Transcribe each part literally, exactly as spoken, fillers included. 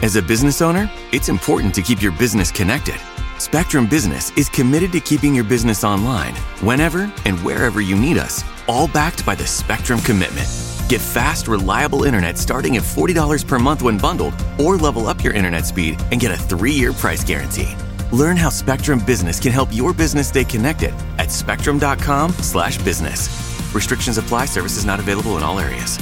As a business owner, it's important to keep your business connected. Spectrum Business is committed to keeping your business online whenever and wherever you need us, all backed by the Spectrum Commitment. Get fast, reliable internet starting at forty dollars per month when bundled, or level up your internet speed and get a three-year price guarantee. Learn how Spectrum Business can help your business stay connected at spectrum.com slash business. Restrictions apply. Services not available in all areas.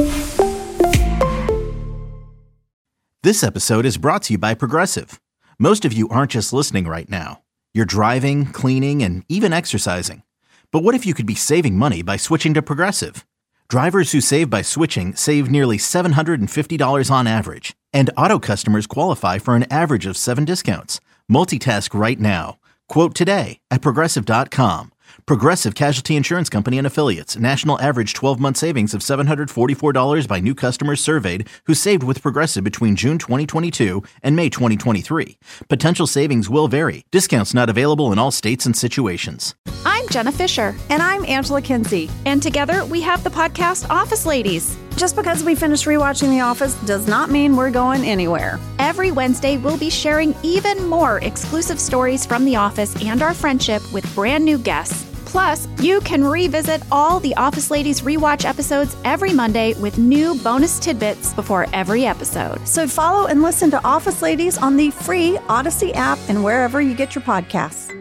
This episode is brought to you by Progressive. Most of you aren't just listening right now. You're driving, cleaning, and even exercising. But what if you could be saving money by switching to Progressive? Drivers who save by switching save nearly seven hundred fifty dollars on average. And auto customers qualify for an average of seven discounts. Multitask right now. Quote today at progressive dot com. Progressive Casualty Insurance Company and Affiliates. National average twelve-month savings of seven hundred forty-four dollars by new customers surveyed who saved with Progressive between June twenty twenty-two and May twenty twenty-three. Potential savings will vary. Discounts not available in all states and situations. I'm Jenna Fisher. And I'm Angela Kinsey. And together we have the podcast Office Ladies. Just because we finished rewatching The Office does not mean we're going anywhere. Every Wednesday, we'll be sharing even more exclusive stories from The Office and our friendship with brand new guests. Plus, you can revisit all the Office Ladies rewatch episodes every Monday with new bonus tidbits before every episode. So follow and listen to Office Ladies on the free Odyssey app and wherever you get your podcasts.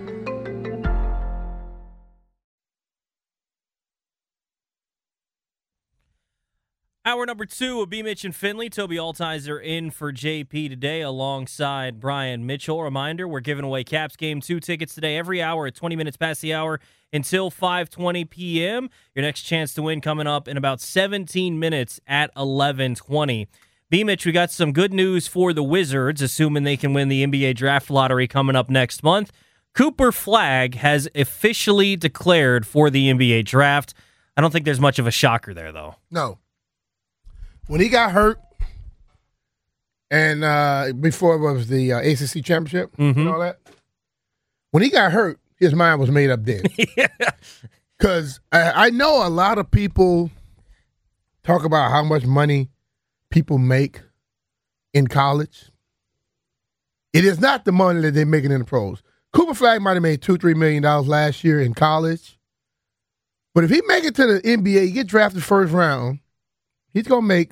Hour number two of B. Mitch and Finley. Toby Altizer in for J P today alongside Brian Mitchell. Reminder, we're giving away Caps Game two tickets today every hour at twenty minutes past the hour until five twenty p.m. Your next chance to win coming up in about seventeen minutes at eleven twenty. B. Mitch, we got some good news for the Wizards, assuming they can win the N B A Draft Lottery coming up next month. Cooper Flagg has officially declared for the N B A Draft. I don't think there's much of a shocker there, though. No. When he got hurt, and uh, before it was the uh, A C C championship mm-hmm. and all that, when he got hurt, his mind was made up then. Because yeah. I, I know a lot of people talk about how much money people make in college. It is not the money that they're making in the pros. Cooper Flagg might have made two, three million dollars last year in college. But if he make it to the N B A, he get drafted first round, he's going to make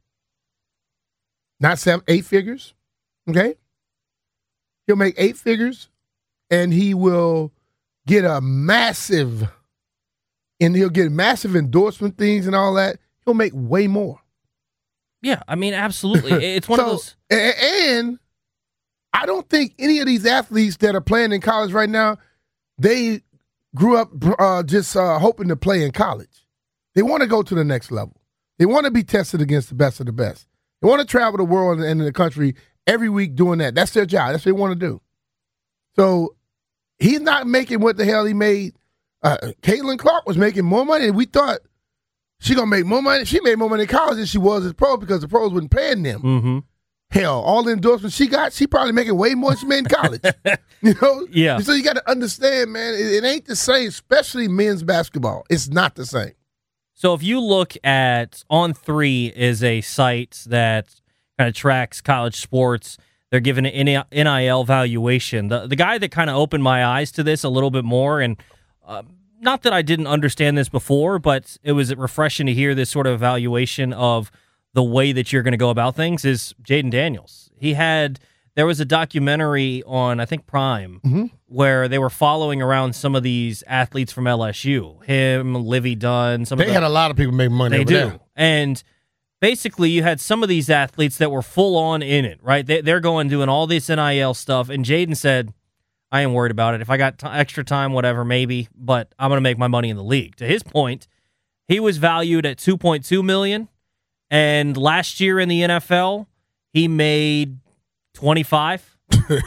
not seven, eight figures, okay? He'll make eight figures, and he will get a massive, and he'll get massive endorsement things and all that. He'll make way more. Yeah, I mean, absolutely. It's one so, of those. And I don't think any of these athletes that are playing in college right now, they grew up uh, just uh, hoping to play in college. They want to go to the next level. They want to be tested against the best of the best. They want to travel the world and the country every week doing that. That's their job. That's what they want to do. So he's not making what the hell he made. Uh, Caitlin Clark was making more money, and we thought she going to make more money. She made more money in college than she was as pro because the pros wasn't paying them. Mm-hmm. Hell, all the endorsements she got, she probably making way more than she made in college. You know? Yeah. So you got to understand, man, it, it ain't the same, especially men's basketball. It's not the same. So if you look at On three is a site that kind of tracks college sports. They're given an N I L valuation. The the guy that kind of opened my eyes to this a little bit more, and uh, not that I didn't understand this before, but it was refreshing to hear this sort of evaluation of the way that you're going to go about things, is Jaden Daniels. He had... There was a documentary on, I think, Prime, mm-hmm. where they were following around some of these athletes from L S U. Him, Livy Dunn. Some they of the, had a lot of people make money They over do. there. And basically, you had some of these athletes that were full on in it, right? They, they're going doing all this N I L stuff. And Jaden said, I ain't worried about it. If I got t- extra time, whatever, maybe. But I'm going to make my money in the league. To his point, he was valued at two point two million dollars. And last year in the N F L, he made twenty-five.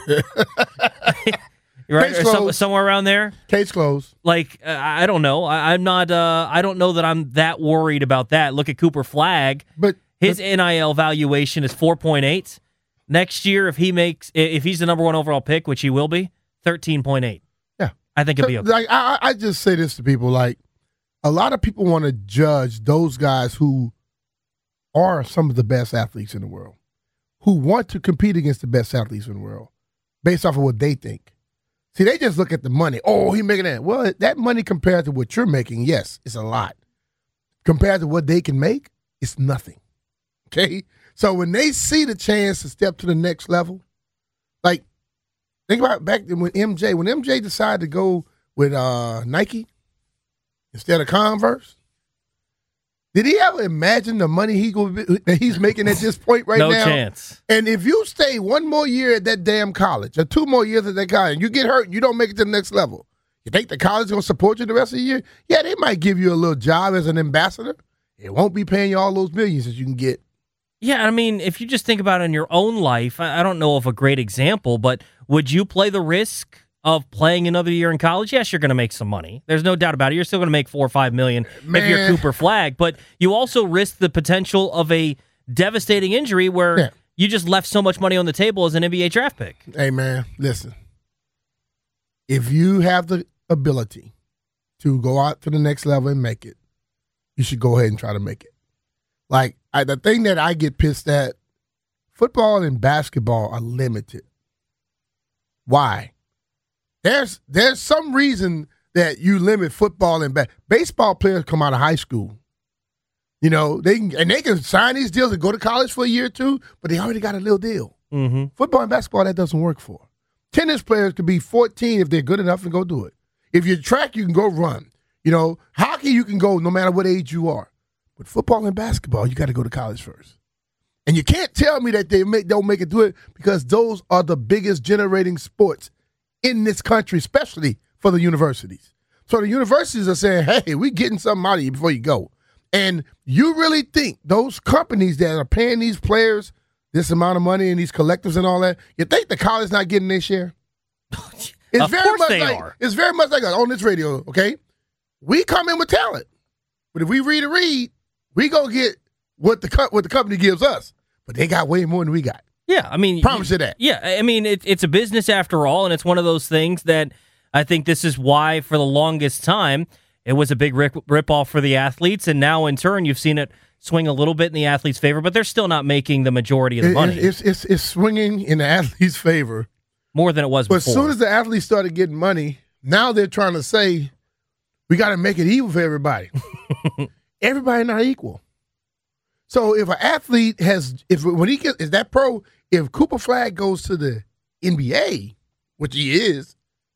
Right, or some, somewhere around there. Case closed. Like uh, I don't know. I, I'm not. Uh, I don't know that I'm that worried about that. Look at Cooper Flagg. But his but, N I L valuation is four point eight. Next year, if he makes, if he's the number one overall pick, which he will be, thirteen point eight. Yeah, I think it'll be okay. Like I, I just say this to people: like a lot of people want to judge those guys who are some of the best athletes in the world. who want to compete against the best athletes in the world based off of what they think. See, they just look at the money. Oh, he making that. Well, that money compared to what you're making, yes, it's a lot. Compared to what they can make, it's nothing. Okay? So when they see the chance to step to the next level, like, think about back then when M J, when M J decided to go with uh, Nike instead of Converse, did he ever imagine the money he go, that he's making at this point right no now? No chance. And if you stay one more year at that damn college or two more years at that college and you get hurt and you don't make it to the next level, you think the college is going to support you the rest of the year? Yeah, they might give you a little job as an ambassador. It won't be paying you all those millions that you can get. Yeah, I mean, if you just think about it in your own life, I don't know of a great example, but would you play the risk of playing another year in college? Yes, you're going to make some money. There's no doubt about it. You're still going to make four or five million Man. if you're Cooper Flagg, but you also risk the potential of a devastating injury where yeah. you just left so much money on the table as an N B A draft pick. Hey, man, listen. If you have the ability to go out to the next level and make it, you should go ahead and try to make it. Like, I, the thing that I get pissed at, football and basketball are limited. Why? There's there's some reason that you limit football and ba- baseball players come out of high school. You know, they can, and they can sign these deals and go to college for a year or two, but they already got a little deal. Mm-hmm. Football and basketball, that doesn't work for. Tennis players could be fourteen if they're good enough and go do it. If you're track, you can go run. You know, hockey, you can go no matter what age you are. But football and basketball, you got to go to college first. And you can't tell me that they make, don't make it do it because those are the biggest generating sports in this country, especially for the universities. So the universities are saying, hey, we're getting something out of you before you go. And you really think those companies that are paying these players this amount of money and these collectives and all that, you think the college not getting their share? It's of very course much they like, are. It's very much like on this radio, okay? We come in with talent. But if we read a read, we go get what the co- what the company gives us. But they got way more than we got. Yeah, I mean, promise you that. Yeah, I mean, it, it's a business after all, and it's one of those things that I think this is why, for the longest time, it was a big rip, rip-off for the athletes, and now, in turn, you've seen it swing a little bit in the athletes' favor, but they're still not making the majority of the it, money. It's, it's, it's swinging in the athletes' favor. More than it was but before. But as soon as the athletes started getting money, now they're trying to say, we got to make it equal for everybody. Everybody not equal. So if an athlete has, if when he gets, is that pro, if Cooper Flagg goes to the N B A, which he is,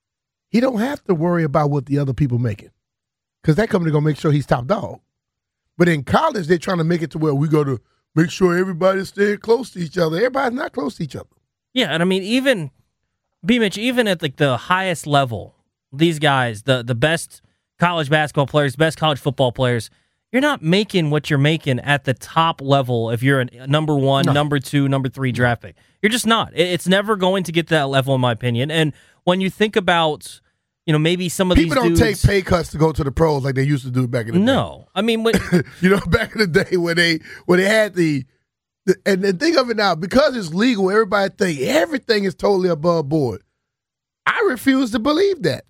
he don't have to worry about what the other people making. Because that company going to make sure he's top dog. But in college, they're trying to make it to where we got to make sure everybody's staying close to each other. Everybody's not close to each other. Yeah, and I mean, even, B-Mitch, even at like the highest level, these guys, the, the best college basketball players, best college football players, you're not making what you're making at the top level if you're a number one, no. number two, number three draft pick. You're just not. It's never going to get to that level, in my opinion. And when you think about, you know, maybe some of People these don't dudes, take pay cuts to go to the pros like they used to do back in the no. day. No. I mean, when, you know, back in the day when they when they had the, the and, and think of it now, because it's legal, everybody think everything is totally above board. I refuse to believe that.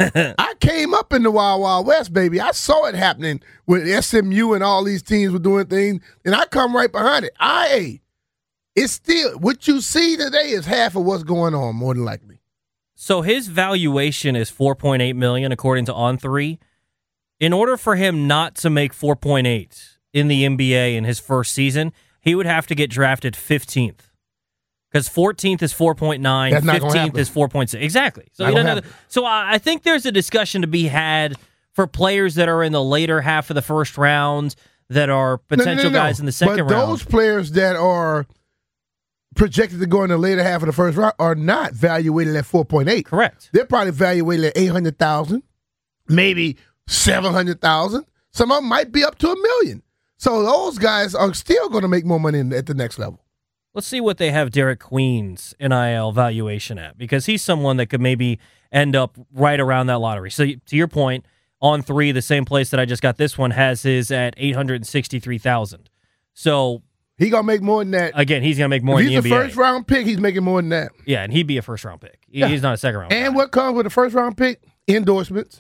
I came up in the Wild Wild West, baby. I saw it happening with S M U and all these teams were doing things, and I come right behind it. I, it's still, what you see today is half of what's going on, more than likely. So his valuation is four point eight million dollars according to On three. In order for him not to make four point eight in the N B A in his first season, he would have to get drafted fifteenth. Because fourteenth is four point nine, fifteenth is four point six. Exactly. So, you know, so I think there's a discussion to be had for players that are in the later half of the first round that are potential no, no, no, no. guys in the second but round. But those players that are projected to go in the later half of the first round are not valuated at four point eight. Correct. They're probably valuated at eight hundred thousand dollars, maybe seven hundred thousand dollars. Some of them might be up to a million. So those guys are still going to make more money at the next level. Let's see what they have Derek Queen's N I L valuation at, because he's someone that could maybe end up right around that lottery. So to your point, On three, the same place that I just got this one, has his at eight hundred sixty-three thousand dollars. So he going to make more than that. Again, he's going to make more if in the N B A. He's a first-round pick, he's making more than that. Yeah, and he'd be a first-round pick. He, yeah. He's not a second-round pick. And what comes with a first-round pick? Endorsements.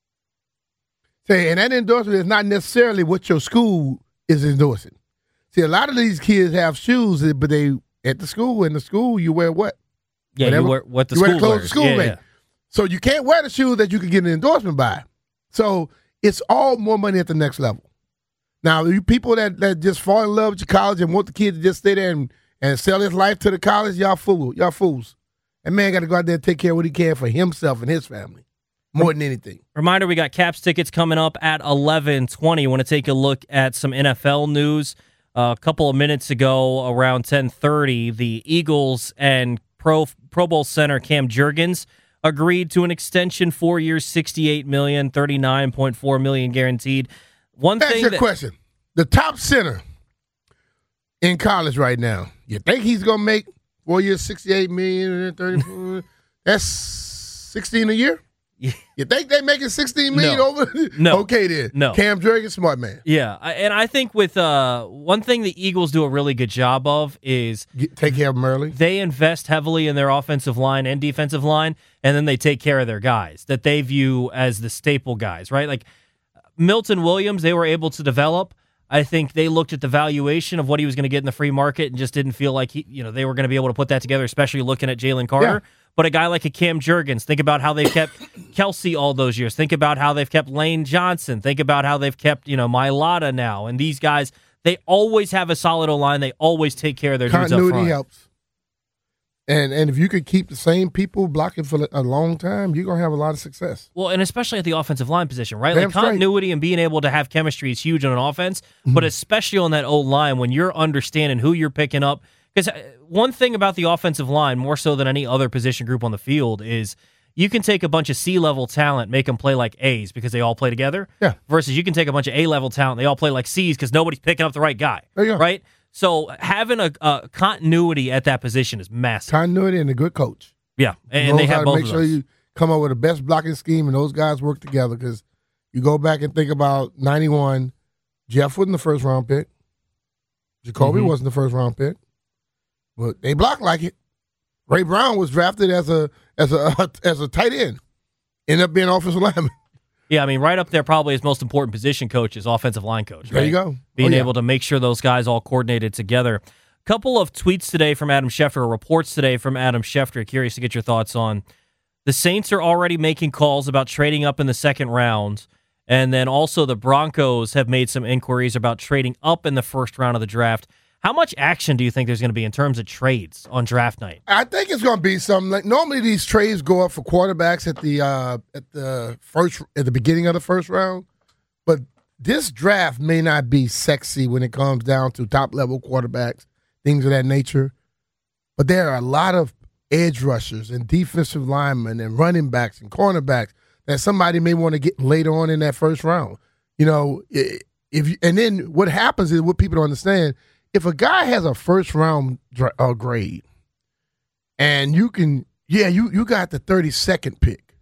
Say, and that endorsement is not necessarily what your school is endorsing. See, a lot of these kids have shoes, but they at the school. In the school, you wear what? Yeah, Whatever. you wear what the you school wear the clothes wears. the school yeah, make. yeah. So you can't wear the shoes that you could get an endorsement by. So it's all more money at the next level. Now, you people that, that just fall in love with your college and want the kid to just stay there and, and sell his life to the college, y'all fool. Y'all fools. That man got to go out there and take care of what he can for himself and his family more than anything. Reminder, we got Caps tickets coming up at eleven twenty. Want to take a look at some N F L news. Uh, a couple of minutes ago, around ten thirty, the Eagles and Pro Pro Bowl center Cam Jurgens agreed to an extension, four years, sixty-eight million dollars, thirty-nine point four million dollars guaranteed. One Ask thing you a that, question. The top center in college right now, you think he's going to make four years, sixty-eight million dollars, thirty that's sixteen a year? You think they making sixteen million No. over? No. Okay, then. No. Cam Jurgens, smart man. Yeah, I- and I think with uh, one thing the Eagles do a really good job of is Get, take care of him early. they invest heavily in their offensive line and defensive line, and then they take care of their guys that they view as the staple guys, right? Like Milton Williams, they were able to develop. I think they looked at the valuation of what he was going to get in the free market and just didn't feel like he, you know, they were going to be able to put that together, especially looking at Jalen Carter. Yeah. But a guy like a Cam Jurgens, think about how they've kept Kelsey all those years. Think about how they've kept Lane Johnson. Think about how they've kept, you know, Mailata now. And these guys, they always have a solid O-line. They always take care of their dudes up Continuity front. helps. And and if you could keep the same people blocking for a long time, you're going to have a lot of success. Well, and especially at the offensive line position, right? Damn Like straight. continuity and being able to have chemistry is huge on an offense, Mm-hmm. but especially on that O-line when you're understanding who you're picking up. Because one thing about the offensive line, more so than any other position group on the field, is you can take a bunch of C-level talent, make them play like A's because they all play together, Yeah. versus you can take a bunch of A-level talent, they all play like C's because nobody's picking up the right guy, There you go. right? So having a, a continuity at that position is massive. Continuity and a good coach. Yeah, and, knows they how have to both make of sure those. you come up with the best blocking scheme and those guys work together. Because you go back and think about ninety-one, Jeff wasn't the first round pick. Jacoby Mhm. wasn't the first round pick, but they blocked like it. Ray Brown was drafted as a as a as a tight end, ended up being offensive lineman. Yeah, I mean, right up there probably his most important position coach is offensive line coach. There right? you go. Being Oh, yeah. able to make sure those guys all coordinated together. Couple of tweets today from Adam Schefter, or reports today from Adam Schefter. Curious to get your thoughts on. The Saints are already making calls about trading up in the second round. And then also the Broncos have made some inquiries about trading up in the first round of the draft. How much action do you think there's going to be in terms of trades on draft night? I think it's going to be something like normally these trades go up for quarterbacks at the uh, at the first at the beginning of the first round, but this draft may not be sexy when it comes down to top level quarterbacks, things of that nature. But there are a lot of edge rushers and defensive linemen and running backs and cornerbacks that somebody may want to get later on in that first round. You know, if you, and then what happens is what people don't understand. If a guy has a first round uh, grade and you can, yeah, you, you got the thirty-second pick.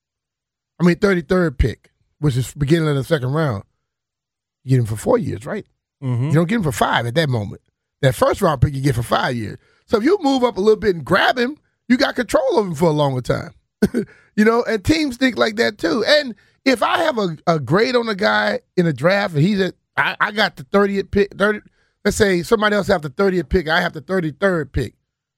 I mean, thirty-third pick, which is beginning of the second round. You get him for four years, right? Mm-hmm. You don't get him for five at that moment. That first round pick you get for five years. So if you move up a little bit and grab him, you got control of him for a longer time. You know, and teams think like that too. And if I have a, a grade on a guy in a draft and he's at, I, I got the thirtieth pick, thirty. Let's say somebody else have the thirtieth pick, I have the thirty-third pick.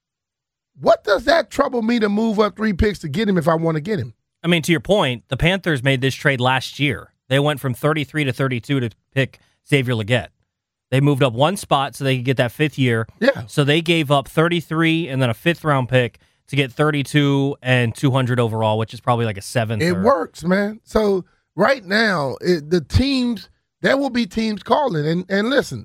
What does that trouble me to move up three picks to get him if I want to get him? I mean, to your point, the Panthers made this trade last year. They went from thirty-three to thirty-two to pick Xavier Legette. They moved up one spot so they could get that fifth year. Yeah. So they gave up thirty-three and then a fifth round pick to get thirty-two and two hundred overall, which is probably like a seventh. It or, works, man. So right now, it, the teams, there will be teams calling. And, and listen,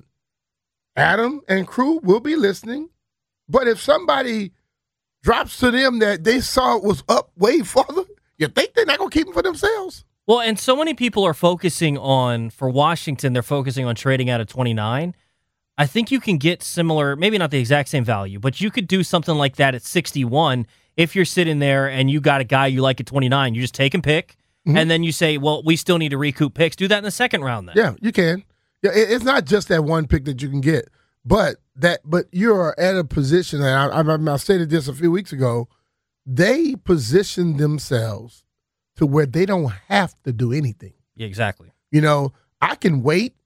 Adam and crew will be listening. But if somebody drops to them that they saw it was up way farther, you think they're not going to keep them for themselves? Well, and so many people are focusing on, for Washington, they're focusing on trading out of twenty-nine. I think you can get similar, maybe not the exact same value, but you could do something like that at sixty-one if you're sitting there and you got a guy you like at twenty-nine. You just take and pick, mm-hmm. and then you say, well, we still need to recoup picks. Do that in the second round then. Yeah, you can. Yeah, it, it's not just that one pick that you can get, but that but you're at a position, and I, I, I stated this a few weeks ago, they position themselves to where they don't have to do anything. Yeah, exactly. You know, I can wait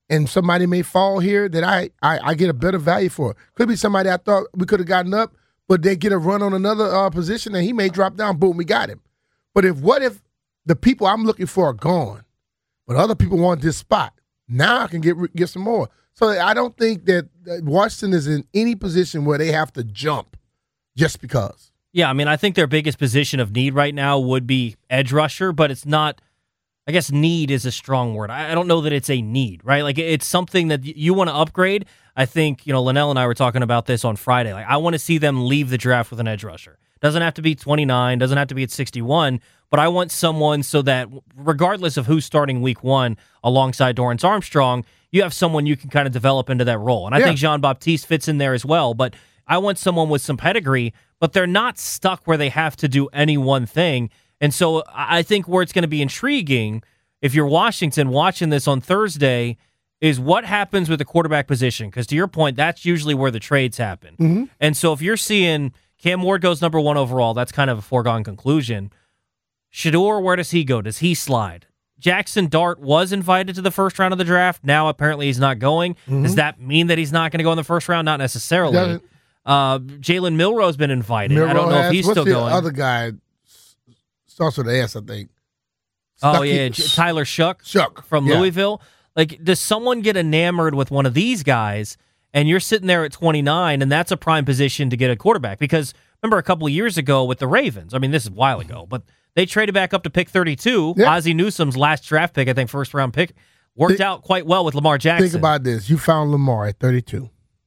and somebody may fall here that I, I, I get a better value for. Could be somebody I thought we could have gotten up, but they get a run on another uh, position, and he may drop down. Boom, we got him. But if what if the people I'm looking for are gone, but other people want this spot? Now I can get get some more. So I don't think that Washington is in any position where they have to jump just because. Yeah, I mean, I think their biggest position of need right now would be edge rusher, but it's not. I guess need is a strong word. I don't know that it's a need, right? Like, it's something that you want to upgrade. I think, you know, Linnell and I were talking about this on Friday. Like, I want to see them leave the draft with an edge rusher. Doesn't have to be twenty-nine, doesn't have to be at sixty-one, but I want someone so that regardless of who's starting week one alongside Dorrance Armstrong, you have someone you can kind of develop into that role. And I yeah. think Jean-Baptiste fits in there as well, but I want someone with some pedigree, but they're not stuck where they have to do any one thing. And so I think where it's going to be intriguing, if you're Washington watching this on Thursday, is what happens with the quarterback position. Because to your point, that's usually where the trades happen. Mm-hmm. And so if you're seeing Cam Ward goes number one overall, that's kind of a foregone conclusion. Shedeur, where does he go? Does he slide? Jackson Dart was invited to the first round of the draft. Now apparently he's not going. Mm-hmm. Does that mean that he's not going to go in the first round? Not necessarily. Uh, Jalen Milroe's been invited. Milroe I don't know has, if he's what's still the going. Other guy starts with an S, I think. Oh, Stucky, yeah, Tyler Shuck, Shuck from yeah. Louisville. Like, does someone get enamored with one of these guys, and you're sitting there at twenty-nine, and that's a prime position to get a quarterback? Because remember a couple of years ago with the Ravens, I mean, this is a while ago, but they traded back up to pick thirty-two. Yeah. Ozzie Newsome's last draft pick, I think first-round pick, worked think, out quite well with Lamar Jackson. Think about this. You found Lamar at thirty-two.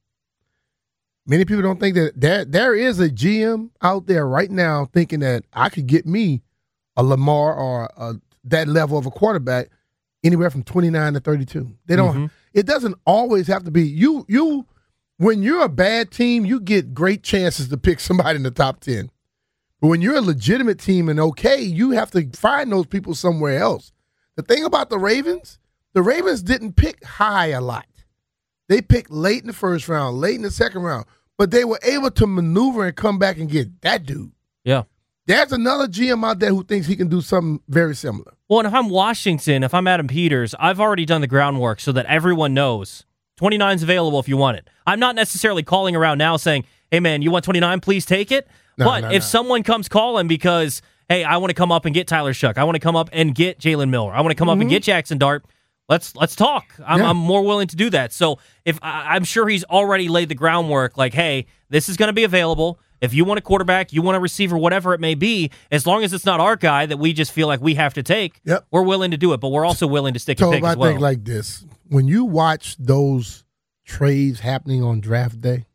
Many people don't think that there, there is a G M out there right now thinking that I could get me a Lamar or a, that level of a quarterback anywhere from twenty-nine to thirty-two. They don't. Mm-hmm. It doesn't always have to be you. You when you're a bad team, you get great chances to pick somebody in the top ten. But when you're a legitimate team and okay, you have to find those people somewhere else. The thing about the Ravens, the Ravens didn't pick high a lot. They picked late in the first round, late in the second round, but they were able to maneuver and come back and get that dude. Yeah. There's another G M out there who thinks he can do something very similar. Well, and if I'm Washington, if I'm Adam Peters, I've already done the groundwork so that everyone knows twenty-nine's available if you want it. I'm not necessarily calling around now saying, hey, man, you want twenty-nine? Please take it. No, but no, if no. someone comes calling because, hey, I want to come up and get Tyler Shuck, I want to come up and get Jalen Miller, I want to come mm-hmm. up and get Jackson Dart, let's let's talk. I'm, yeah. I'm more willing to do that. So if I, I'm sure he's already laid the groundwork like, hey, this is going to be available. If you want a quarterback, you want a receiver, whatever it may be, as long as it's not our guy that we just feel like we have to take, yep. we're willing to do it. But we're also willing to stick so and pick I as well. think like this. When you watch those trades happening on draft day,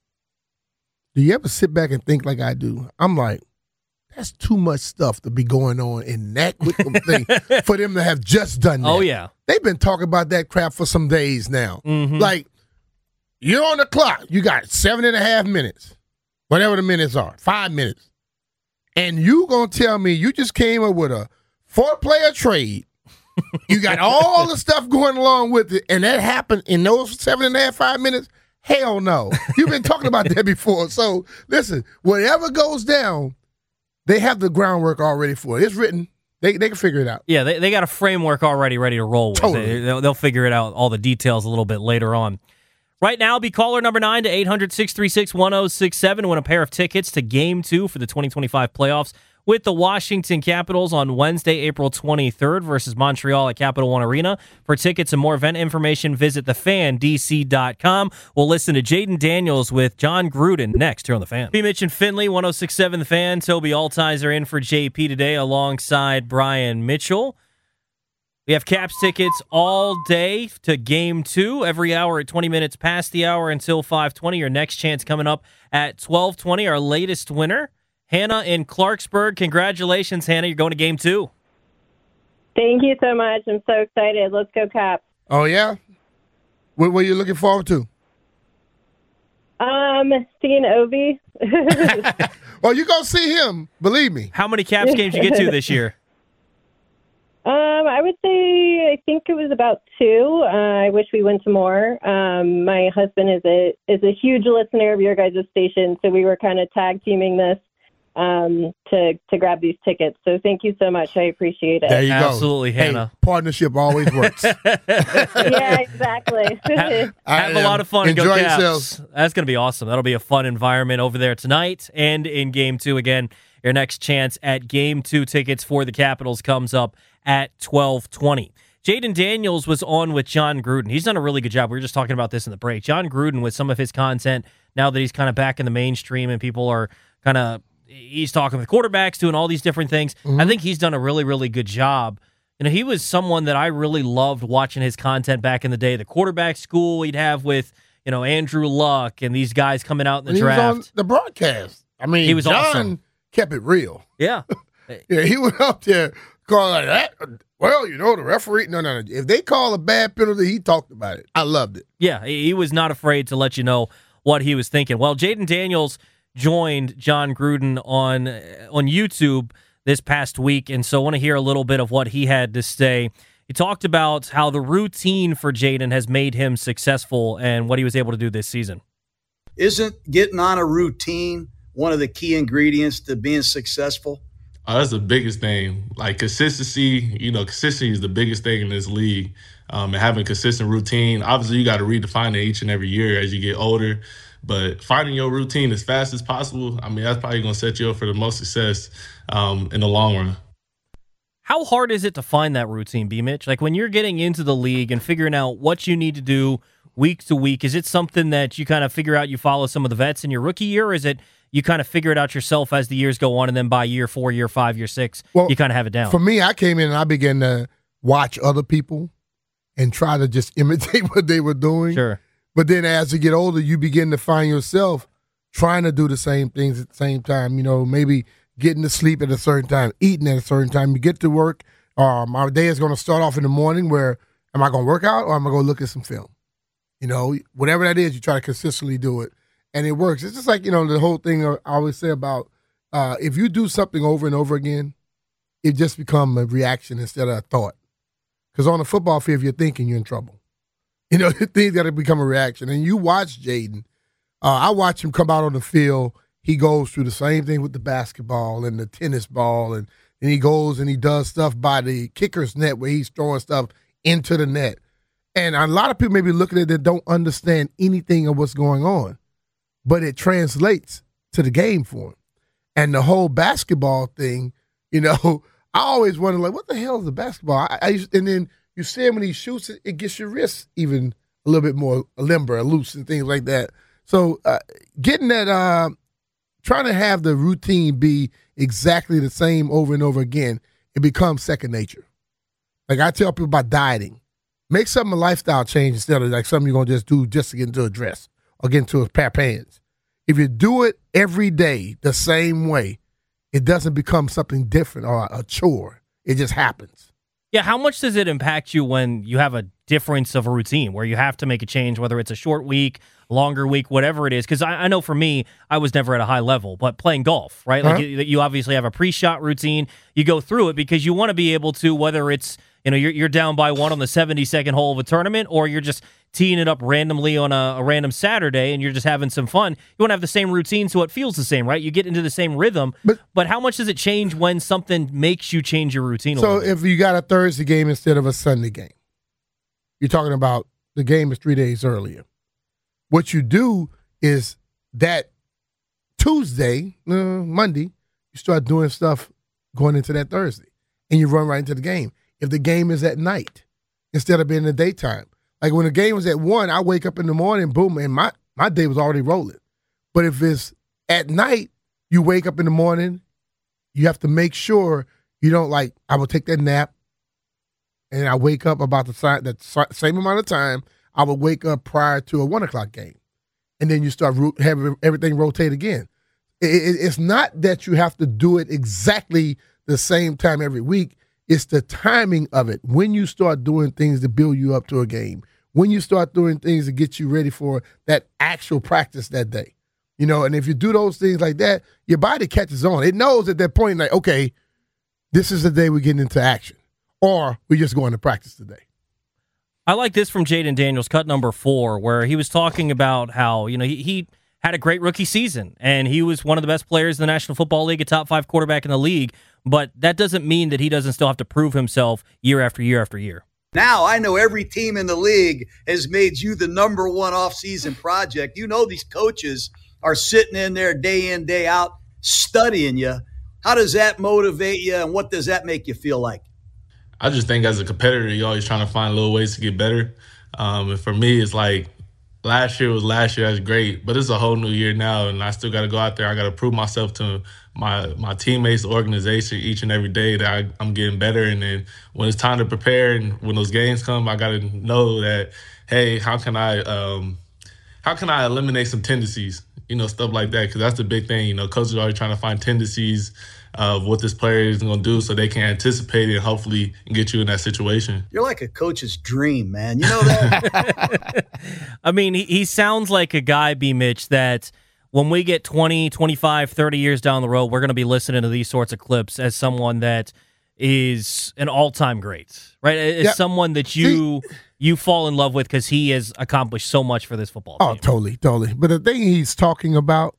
do you ever sit back and think like I do? I'm like, that's too much stuff to be going on in that quick of a thing for them to have just done that. Oh, yeah. They've been talking about that crap for some days now. Mm-hmm. Like, you're on the clock. You got seven and a half minutes. Whatever the minutes are, five minutes. And you going to tell me you just came up with a four-player trade. You got all the stuff going along with it, and that happened in those seven and a half, five minutes? Hell no. You've been talking about that before. So, listen, whatever goes down, they have the groundwork already for it. It's written. They they can figure it out. Yeah, they, they got a framework already ready to roll with. Totally. They, they'll, they'll figure it out, all the details a little bit later on. Right now, be caller number nine to eight hundred, six three six, one oh six seven to win a pair of tickets to Game two for the twenty twenty-five playoffs with the Washington Capitals on Wednesday, April twenty-third versus Montreal at Capital One Arena. For tickets and more event information, visit the fan d c dot com. We'll listen to Jaden Daniels with John Gruden next here on The Fan. B. Mitch and Finley, one oh six seven The Fan. Toby Altizer in for J P today alongside Brian Mitchell. We have Caps tickets all day to Game two, every hour at twenty minutes past the hour until five twenty. Your next chance coming up at twelve twenty, our latest winner, Hannah in Clarksburg. Congratulations, Hannah. You're going to Game two. Thank you so much. I'm so excited. Let's go, Caps. Oh, yeah? What were you looking forward to? Um, seeing Ovi. Well, you're going to see him, believe me. How many Caps games you get to this year? Um, I would say I think it was about two. Uh, I wish we went to more. Um, my husband is a is a huge listener of your guys' station, so we were kind of tag teaming this. um, to to grab these tickets. So thank you so much. I appreciate it. There you Absolutely, go. Hannah. Hey, partnership always works. Yeah, exactly. have have a lot of fun. Enjoy and go Caps. yourselves. That's going to be awesome. That'll be a fun environment over there tonight and in Game Two. Again, your next chance at Game Two tickets for the Capitals comes up at twelve twenty. Jayden Daniels was on with John Gruden. He's done a really good job. We were just talking about this in the break. John Gruden, with some of his content, now that he's kind of back in the mainstream and people are kind of, he's talking with quarterbacks, doing all these different things. Mm-hmm. I think he's done a really, really good job. You know, he was someone that I really loved watching his content back in the day. The quarterback school he'd have with, you know, Andrew Luck and these guys coming out in the he draft. Was on the broadcast. I mean, he was John awesome. Kept it real. Yeah. Yeah, he went up there calling like that. Well, you know, the referee. No, no, no. If they call a bad penalty, he talked about it. I loved it. Yeah, he was not afraid to let you know what he was thinking. Well, Jayden Daniels joined John Gruden on on YouTube this past week, and so I want to hear a little bit of what he had to say. He talked about how the routine for Jayden has made him successful and what he was able to do this season. Isn't getting on a routine one of the key ingredients to being successful? Oh, that's the biggest thing. Like consistency, you know, consistency is the biggest thing in this league. Um, and having a consistent routine, obviously you got to redefine it each and every year as you get older. But finding your routine as fast as possible, I mean, that's probably going to set you up for the most success um, in the long run. How hard is it to find that routine, B-Mitch? Like when you're getting into the league and figuring out what you need to do week to week, is it something that you kind of figure out, you follow some of the vets in your rookie year, or is it you kind of figure it out yourself as the years go on, and then by year four, year five, year six, well, you kind of have it down? For me, I came in and I began to watch other people and try to just imitate what they were doing. Sure. But then as you get older, you begin to find yourself trying to do the same things at the same time. You know, maybe getting to sleep at a certain time, eating at a certain time. You get to work. Um, our day is going to start off in the morning where am I going to work out or am I going to look at some film? You know, whatever that is, you try to consistently do it. And it works. It's just like, you know, the whole thing I always say about uh, if you do something over and over again, it just becomes a reaction instead of a thought. Because on the football field, if you're thinking, you're in trouble. You know, things got to become a reaction. And you watch Jayden. Uh, I watch him come out on the field. He goes through the same thing with the basketball and the tennis ball. And then he goes and he does stuff by the kicker's net where he's throwing stuff into the net. And a lot of people may be looking at it that don't understand anything of what's going on. But it translates to the game for him. And the whole basketball thing, you know, I always wonder, like, what the hell is the basketball? I, I used, and then you see him when he shoots it, it gets your wrists even a little bit more limber, loose, and things like that. So uh, getting that, uh, trying to have the routine be exactly the same over and over again, it becomes second nature. Like I tell people about dieting. Make something a lifestyle change instead of like something you're going to just do just to get into a dress or get into a pair of pants. If you do it every day the same way, it doesn't become something different or a chore. It just happens. Yeah, how much does it impact you when you have a difference of a routine where you have to make a change, whether it's a short week, longer week, whatever it is? Because I, I know for me, I was never at a high level, but playing golf, right? Like uh-huh. you, you obviously have a pre-shot routine. You go through it because you want to be able to, whether it's, you know, you're, you're down by one on the seventy-second hole of a tournament, or you're just teeing it up randomly on a, a random Saturday and you're just having some fun. You want to have the same routine so it feels the same, right? You get into the same rhythm. But, but how much does it change when something makes you change your routine a so little bit? If you got a Thursday game instead of a Sunday game, you're talking about the game is three days earlier. What you do is that Tuesday, uh, Monday, you start doing stuff going into that Thursday, and you run right into the game. If the game is at night instead of being in the daytime, like when the game was at one, I wake up in the morning, boom, and my, my day was already rolling. But if it's at night, you wake up in the morning, you have to make sure you don't like, I will take that nap, and I wake up about the same, the same amount of time I would wake up prior to a one o'clock game. And then you start having everything rotate again. It, it, it's not that you have to do it exactly the same time every week. It's the timing of it. When you start doing things to build you up to a game, when you start doing things to get you ready for that actual practice that day. You know, and if you do those things like that, your body catches on. It knows at that point, like, okay, this is the day we're getting into action. Or we're just going to practice today. I like this from Jayden Daniels, cut number four, where he was talking about how, you know, he, he had a great rookie season, and he was one of the best players in the National Football League, a top five quarterback in the league. But that doesn't mean that he doesn't still have to prove himself year after year after year. Now I know every team in the league has made you the number one off-season project. You know these coaches are sitting in there day in, day out, studying you. How does that motivate you, and what does that make you feel like? I just think as a competitor, you're always trying to find little ways to get better. Um, and for me, it's like last year was last year. That's great, but it's a whole new year now, and I still got to go out there. I got to prove myself to my my teammates, the organization, each and every day that I, I'm getting better. And then when it's time to prepare and when those games come, I got to know that, hey, how can I um, how can I eliminate some tendencies, you know, stuff like that, because that's the big thing. You know, coaches are always trying to find tendencies of what this player is going to do so they can anticipate it and hopefully get you in that situation. You're like a coach's dream, man. You know that? I mean, he, he sounds like a guy, B. Mitch, that when we get twenty, twenty-five, thirty years down the road, we're going to be listening to these sorts of clips as someone that is an all-time great, right? As yeah. someone that you See, you fall in love with because he has accomplished so much for this football team. Oh, totally, totally. But the thing he's talking about,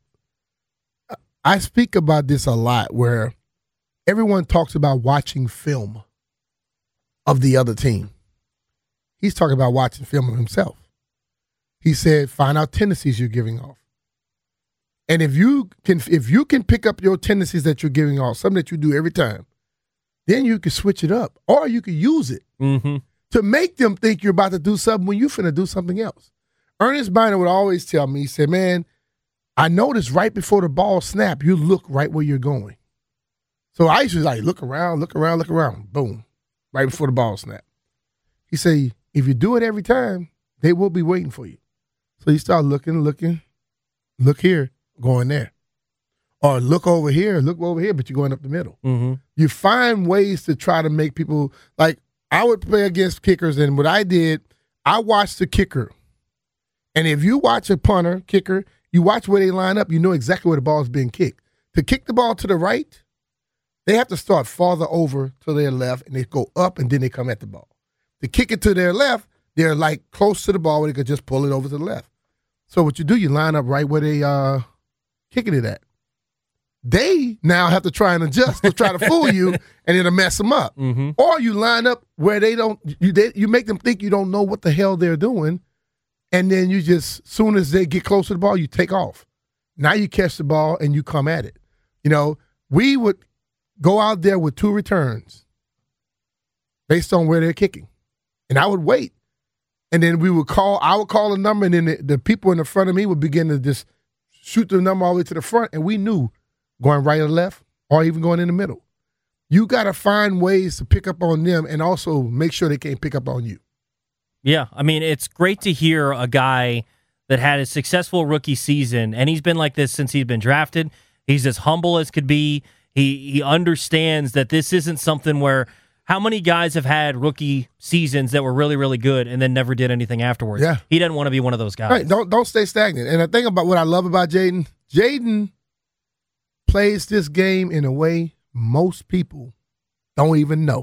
I speak about this a lot, where everyone talks about watching film of the other team. He's talking about watching film of himself. He said, find out tendencies you're giving off. And if you can if you can pick up your tendencies that you're giving off, something that you do every time, then you can switch it up. Or you can use it mm-hmm. to make them think you're about to do something when you're finna do something else. Ernest Biner would always tell me, he said, man, I noticed right before the ball snap, you look right where you're going. So I used to like look around, look around, look around, boom, right before the ball snap. He said, if you do it every time, they will be waiting for you. So you start looking, looking, look here, going there. Or look over here, look over here, but you're going up the middle. Mm-hmm. You find ways to try to make people, like I would play against kickers, and what I did, I watched the kicker. And if you watch a punter, kicker, you watch where they line up, you know exactly where the ball is being kicked. To kick the ball to the right, they have to start farther over to their left, and they go up, and then they come at the ball. To kick it to their left, they're like close to the ball where they could just pull it over to the left. So what you do, you line up right where they uh kicking it at. They now have to try and adjust to try to fool you, and it'll mess them up. Mm-hmm. Or you line up where they don't, you they, you make them think you don't know what the hell they're doing, and then you just, soon as they get close to the ball, you take off. Now you catch the ball and you come at it. You know, we would go out there with two returns based on where they're kicking. And I would wait. And then we would call, I would call a number, and then the, the people in the front of me would begin to just shoot the number all the way to the front, and we knew going right or left or even going in the middle. You got to find ways to pick up on them and also make sure they can't pick up on you. Yeah, I mean, it's great to hear a guy that had a successful rookie season, and he's been like this since he's been drafted. He's as humble as could be. He he understands that this isn't something where how many guys have had rookie seasons that were really, really good and then never did anything afterwards. Yeah. He doesn't want to be one of those guys. Right, don't don't stay stagnant. And the thing about what I love about Jaden, Jaden plays this game in a way most people don't even know.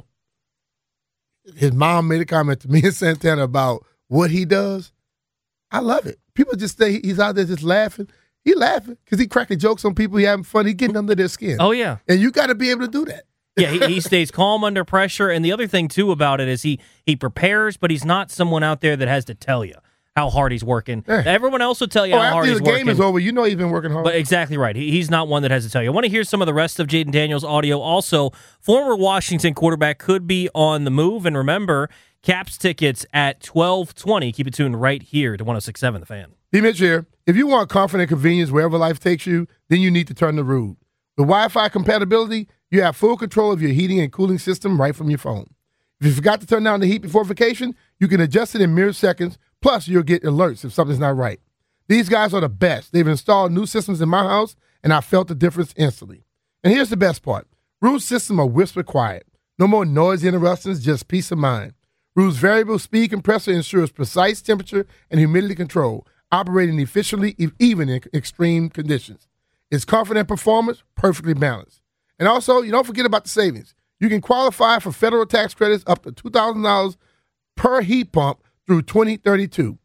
His mom made a comment to me in Santana about what he does. I love it. People just say he's out there just laughing. He laughing because he cracking jokes on people. He having fun. He getting under their skin. Oh, yeah. And you got to be able to do that. Yeah, he, he stays calm under pressure. And the other thing, too, about it is he he prepares, but he's not someone out there that has to tell you how hard he's working. Yeah. Everyone else will tell you oh, how hard he's working. After the game is over, you know he's been working hard. But exactly right. He, he's not one that has to tell you. I want to hear some of the rest of Jaden Daniels' audio. Also, former Washington quarterback could be on the move. And remember, Caps tickets at twelve twenty. Keep it tuned right here to one oh six point seven The Fan. B. Mitch here. If you want confident convenience wherever life takes you, then you need to turn to Ruud. With Wi-Fi compatibility, you have full control of your heating and cooling system right from your phone. If you forgot to turn down the heat before vacation, you can adjust it in mere seconds. Plus, you'll get alerts if something's not right. These guys are the best. They've installed new systems in my house, and I felt the difference instantly. And here's the best part. Ruud's systems are whisper quiet. No more noise interruptions, just peace of mind. Ruud's variable speed compressor ensures precise temperature and humidity control, operating efficiently even in extreme conditions. It's confident performance, perfectly balanced. And also, you don't forget about the savings. You can qualify for federal tax credits up to two thousand dollars per heat pump through twenty thirty-two.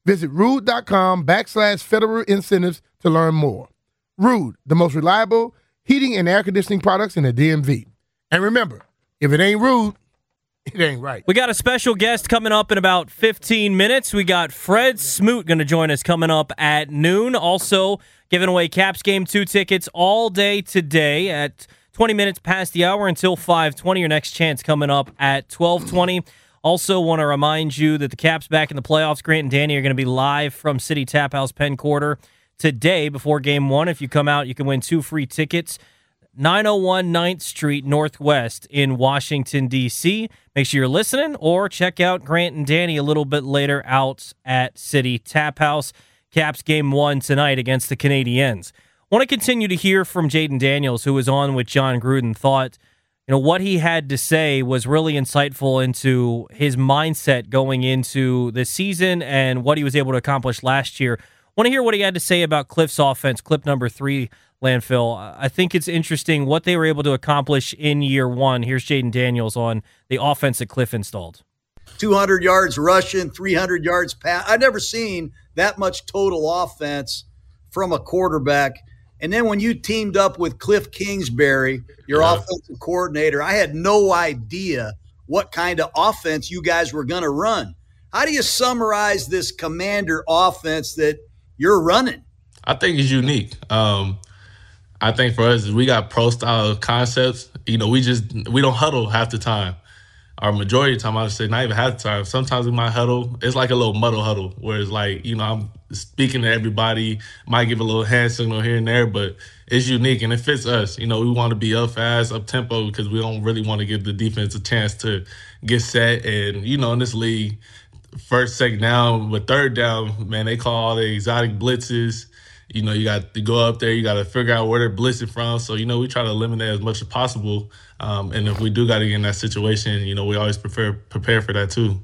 Visit rude.com backslash federal incentives to learn more. Rude, the most reliable heating and air conditioning products in the D M V. And remember, if it ain't rude, it ain't right. We got a special guest coming up in about fifteen minutes. We got Fred Smoot going to join us coming up at noon. Also giving away Caps Game two tickets all day today at twenty minutes past the hour until five twenty. Your next chance coming up at twelve twenty. Also want to remind you that the Caps back in the playoffs. Grant and Danny are going to be live from City Tap House Penn Quarter today before Game one. If you come out, you can win two free tickets. nine oh one ninth Street Northwest in Washington, D C Make sure you're listening, or check out Grant and Danny a little bit later out at City Tap House. Caps Game one tonight against the Canadiens. Want to continue to hear from Jayden Daniels, who was on with John Gruden. Thought, you know, what he had to say was really insightful into his mindset going into the season and what he was able to accomplish last year. Want to hear what he had to say about Cliff's offense, clip number three, Landfill. I think it's interesting what they were able to accomplish in year one. Here's Jayden Daniels on the offense that Cliff installed. two hundred yards rushing, three hundred yards pass. I've never seen that much total offense from a quarterback. And then when you teamed up with Cliff Kingsbury, your yeah. offensive coordinator, I had no idea what kind of offense you guys were going to run. How do you summarize this Commander offense that you're running? I think it's unique. Um, I think for us, we got pro-style concepts. You know, we just we don't huddle half the time. Our majority of the time, I would say not even half the time. Sometimes we might huddle. It's like a little muddle huddle where it's like, you know, I'm speaking to everybody, might give a little hand signal here and there, but it's unique and it fits us. You know, we want to be up fast, up tempo, because we don't really want to give the defense a chance to get set. And, you know, in this league, first, second down, but third down, man, they call all the exotic blitzes. You know, you got to go up there. You got to figure out where they're blitzing from. So, you know, we try to eliminate as much as possible. Um, and if we do got to get in that situation, you know, we always prepare prepare for that too.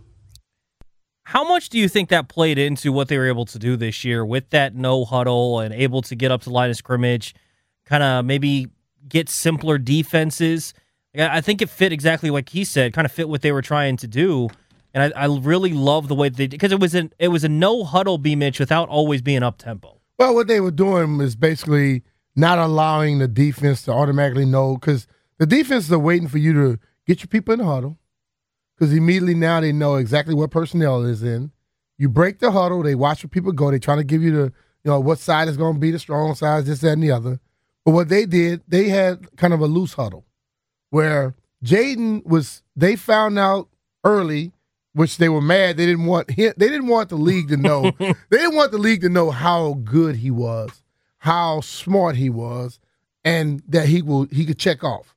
How much do you think that played into what they were able to do this year with that no huddle and able to get up to the line of scrimmage, kind of maybe get simpler defenses? I think it fit exactly like he said, kind of fit what they were trying to do. And I, I really love the way they did, because it was an it was a no huddle B Mitch without always being up tempo. Well, what they were doing was basically not allowing the defense to automatically know, because the defenses are waiting for you to get your people in the huddle, because immediately now they know exactly what personnel is in. You break the huddle, they watch where people go, they try to give you the, you know, what side is going to be the strong side, this, that, and the other. But what they did, they had kind of a loose huddle where Jayden was, they found out early, which they were mad. They didn't want him, they didn't want the league to know. They didn't want the league to know how good he was, how smart he was, and that he will he could check off.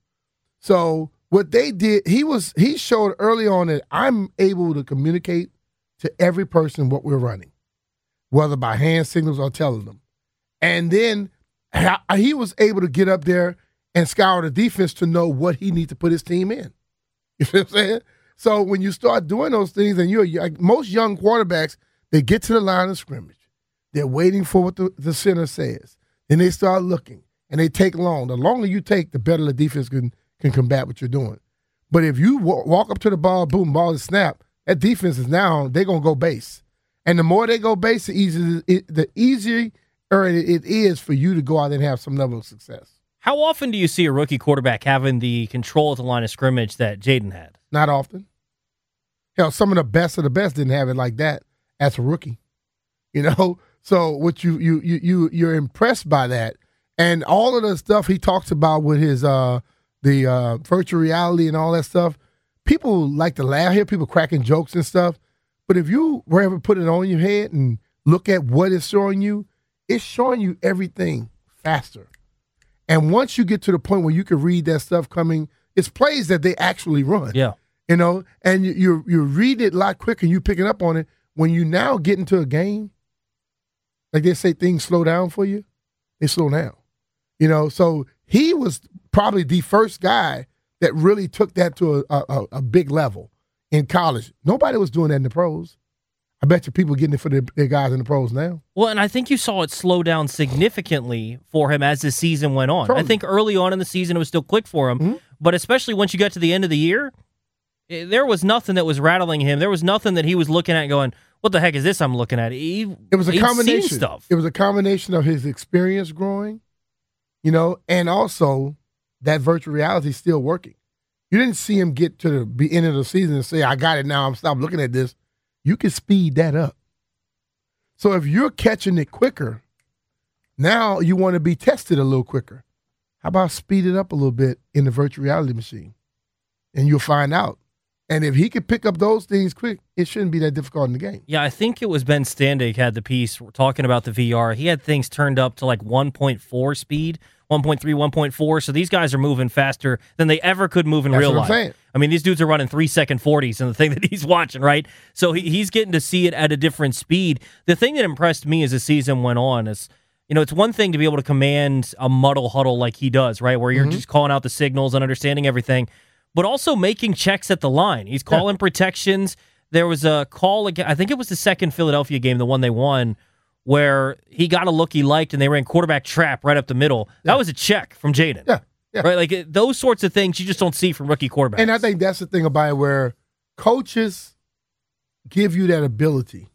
So what they did, he was he showed early on that I'm able to communicate to every person what we're running, whether by hand signals or telling them. And then he was able to get up there and scour the defense to know what he needs to put his team in. You feel what I'm saying? So when you start doing those things, and you're like most young quarterbacks, they get to the line of scrimmage. They're waiting for what the, the center says. Then they start looking, and they take long. The longer you take, the better the defense can, can combat what you're doing. But if you w- walk up to the ball, boom, ball is snapped, that defense is now, they're going to go base. And the more they go base, the easier it, the easier it is for you to go out and have some level of success. How often do you see a rookie quarterback having the control at the line of scrimmage that Jayden had? Not often. Hell, some of the best of the best didn't have it like that as a rookie. You know? So what you you you you you're impressed by that. And all of the stuff he talks about with his uh the uh virtual reality and all that stuff, people like to laugh, hear people cracking jokes and stuff. But if you were ever put it on your head and look at what it's showing you, it's showing you everything faster. And once you get to the point where you can read that stuff coming, it's plays that they actually run. Yeah. You know, and you, you're, you're reading it a lot quicker and you're picking up on it. When you now get into a game, like they say things slow down for you, they slow down. You know, so he was probably the first guy that really took that to a, a, a big level in college. Nobody was doing that in the pros. I bet you people getting it for their, their guys in the pros now. Well, and I think you saw it slow down significantly for him as the season went on. Totally. I think early on in the season it was still quick for him, mm-hmm. but especially once you got to the end of the year, there was nothing that was rattling him. There was nothing that he was looking at going, what the heck is this I'm looking at? He, it was a he'd combination. Seen stuff. It was a combination of his experience growing, you know, and also that virtual reality still working. You didn't see him get to the end of the season and say, I got it now, I'm stop looking at this. You can speed that up. So if you're catching it quicker, now you want to be tested a little quicker. How about speed it up a little bit in the virtual reality machine? And you'll find out. And if he could pick up those things quick, it shouldn't be that difficult in the game. Yeah, I think it was Ben Standig had the piece talking about the V R. He had things turned up to like one point four speed, one point three, one point four. So these guys are moving faster than they ever could move in That's real what life. I'm saying. I mean, these dudes are running three-second forties in the thing that he's watching, right? So he, he's getting to see it at a different speed. The thing that impressed me as the season went on is, you know, it's one thing to be able to command a muddle huddle like he does, right, where you're mm-hmm. just calling out the signals and understanding everything, but also making checks at the line. He's calling yeah. protections. There was a call, again, I think it was the second Philadelphia game, the one they won, where he got a look he liked and they ran quarterback trap right up the middle. Yeah. That was a check from Jaden. Yeah. Yeah. Right, like it, those sorts of things you just don't see from rookie quarterbacks. And I think that's the thing about it, where coaches give you that ability,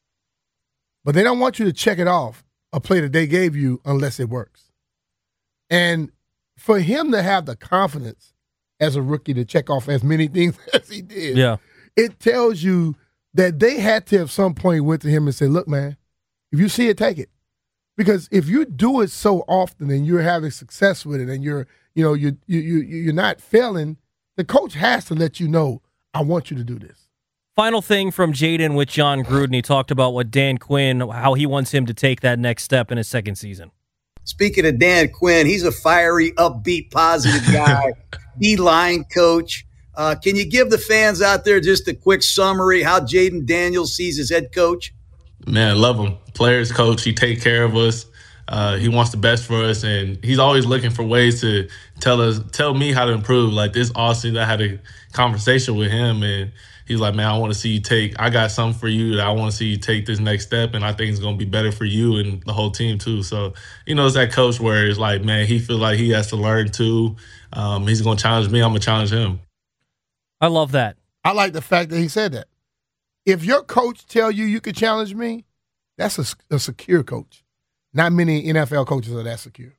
but they don't want you to check it off a play that they gave you unless it works. And for him to have the confidence as a rookie to check off as many things as he did, yeah, it tells you that they had to at some point went to him and said, look, man, if you see it, take it. Because if you do it so often and you're having success with it and you're, you know, you you you you're not failing, the coach has to let you know, I want you to do this. Final thing from Jaden with John Gruden. He talked about what Dan Quinn, how he wants him to take that next step in his second season. Speaking of Dan Quinn, he's a fiery, upbeat, positive guy, D-line coach. Uh, can you give the fans out there just a quick summary how Jaden Daniels sees his head coach? Man, I love him. Players coach, he take care of us. Uh, he wants the best for us, and he's always looking for ways to tell us, tell me how to improve. Like this offseason, I had a conversation with him, and he's like, man, I want to see you take, I got something for you that I want to see you take this next step, and I think it's going to be better for you and the whole team too. So, you know, it's that coach where it's like, man, he feels like he has to learn too. Um, he's going to challenge me. I'm going to challenge him. I love that. I like the fact that he said that. If your coach tell you you could challenge me, that's a, a secure coach. Not many N F L coaches are that secure.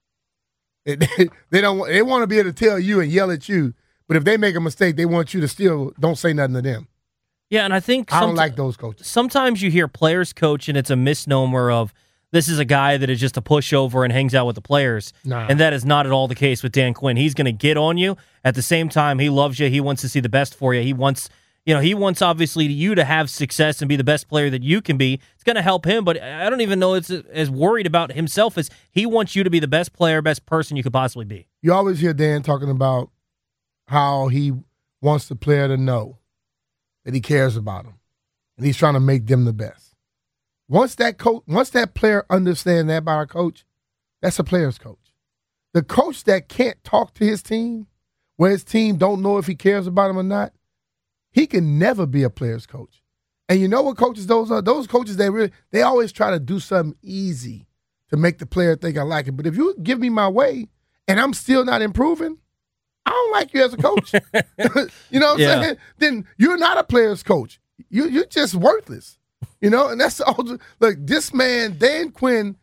They, they, they don't. They want to be able to tell you and yell at you, but if they make a mistake, they want you to still don't say nothing to them. Yeah, and I think I don't like those coaches. Sometimes you hear players coach, and it's a misnomer of this is a guy that is just a pushover and hangs out with the players. Nah. And that is not at all the case with Dan Quinn. He's going to get on you. At the same time, he loves you. He wants to see the best for you. He wants. You know, he wants, obviously, you to have success and be the best player that you can be. It's going to help him, but I don't even know it's as worried about himself as he wants you to be the best player, best person you could possibly be. You always hear Dan talking about how he wants the player to know that he cares about them, and he's trying to make them the best. Once that coach, once that player understands that about a coach, that's a player's coach. The coach that can't talk to his team, where his team don't know if he cares about him or not, he can never be a player's coach. And you know what coaches those are? Those coaches, they really, they always try to do something easy to make the player think I like it. But if you give me my way and I'm still not improving, I don't like you as a coach. You know what I'm Yeah. saying? Then you're not a player's coach. You, you're just worthless. You know, and that's all. Look, this man, Dan Quinn,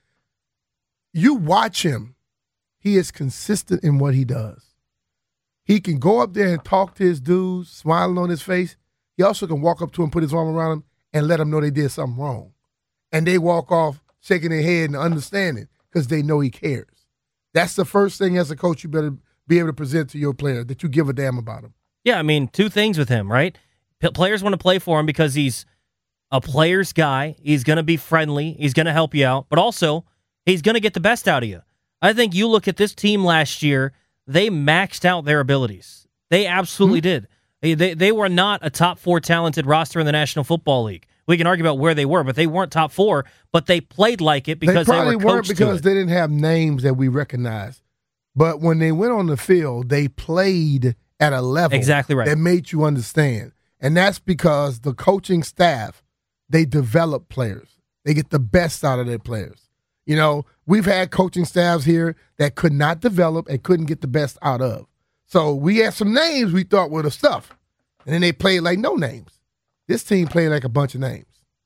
you watch him. He is consistent in what he does. He can go up there and talk to his dudes, smiling on his face. He also can walk up to him, put his arm around him, and let them know they did something wrong. And they walk off shaking their head and understanding because they know he cares. That's the first thing as a coach you better be able to present to your player, that you give a damn about him. Yeah, I mean, two things with him, right? P- players want to play for him because he's a player's guy. He's going to be friendly. He's going to help you out. But also, he's going to get the best out of you. I think you look at this team last year, they maxed out their abilities. They absolutely mm-hmm. did. They, they they were not a top four talented roster in the National Football League. We can argue about where they were, but they weren't top four, but they played like it because they, they were coached weren't because to they didn't have names that we recognized. But when they went on the field, they played at a level exactly right. that made you understand. And that's because the coaching staff, they develop players. They get the best out of their players. You know, we've had coaching staffs here that could not develop and couldn't get the best out of. So we had some names we thought were the stuff. And then they played like no names. This team played like a bunch of names.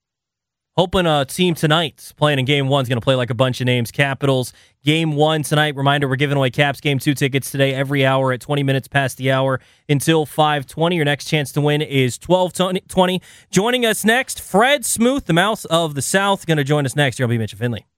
hoping a team tonight's playing in game one is going to play like a bunch of names. Capitals, game one tonight. Reminder, we're giving away Caps game two tickets today every hour at twenty minutes past the hour until five twenty. Your next chance to win is twelve twenty. Joining us next, Fred Smoot, the mouth of the South, going to join us next. Here will be Mitch Finley.